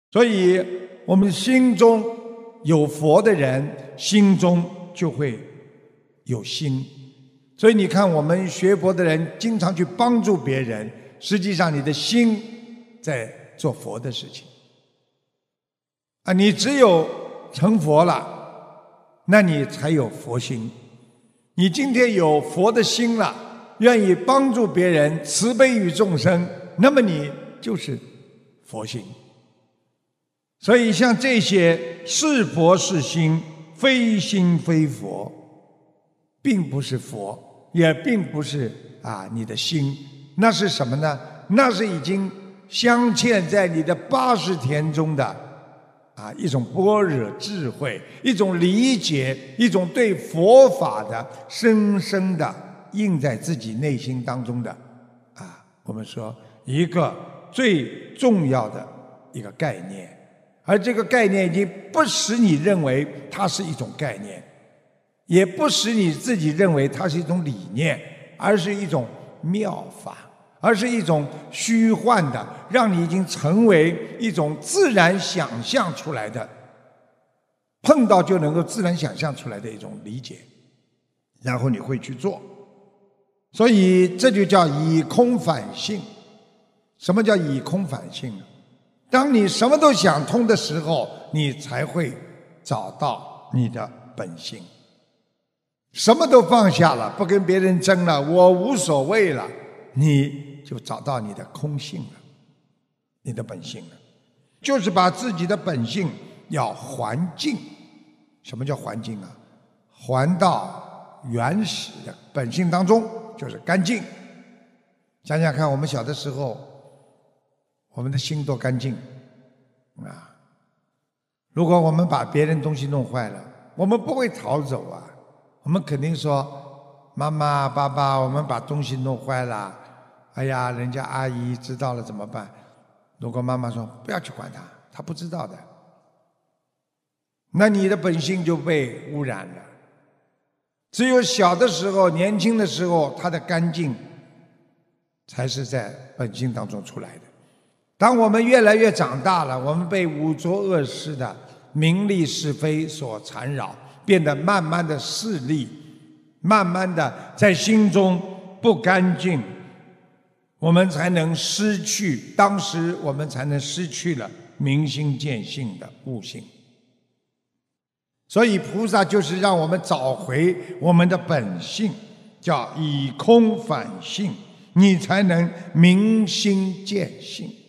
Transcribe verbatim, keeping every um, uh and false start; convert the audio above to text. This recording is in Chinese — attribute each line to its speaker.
Speaker 1: 所以我们心中有佛的人，心中就会有心。所以你看，我们学佛的人经常去帮助别人，实际上你的心在做佛的事情啊！你只有成佛了，那你才有佛心。你今天有佛的心了，愿意帮助别人，慈悲于众生，那么你就是佛心。所以像这些是佛是心，非心非佛，并不是佛，也并不是啊你的心，那是什么呢？那是已经镶嵌在你的八十田中的啊一种般若智慧，一种理解，一种对佛法的深深的印在自己内心当中的啊，我们说一个最重要的一个概念。而这个概念已经不使你认为它是一种概念，也不使你自己认为它是一种理念，而是一种妙法，而是一种虚幻的，让你已经成为一种自然想象出来的，碰到就能够自然想象出来的一种理解，然后你会去做。所以这就叫以空反性。什么叫以空反性呢？当你什么都想通的时候，你才会找到你的本性。什么都放下了，不跟别人争了，我无所谓了，你就找到你的空性了，你的本性了。就是把自己的本性要还净。什么叫还净啊？还到原始的本性当中，就是干净。想想看，我们小的时候，我们的心多干净啊！如果我们把别人东西弄坏了，我们不会逃走啊，我们肯定说妈妈爸爸，我们把东西弄坏了，哎呀，人家阿姨知道了怎么办？如果妈妈说不要去管他，他不知道的，那你的本性就被污染了。只有小的时候，年轻的时候，他的干净才是在本性当中出来的。当我们越来越长大了，我们被五浊恶世的名利是非所缠绕，变得慢慢的势利，慢慢的在心中不干净，我们才能失去，当时我们才能失去了明心见性的悟性。所以菩萨就是让我们找回我们的本性，叫以空反性，你才能明心见性。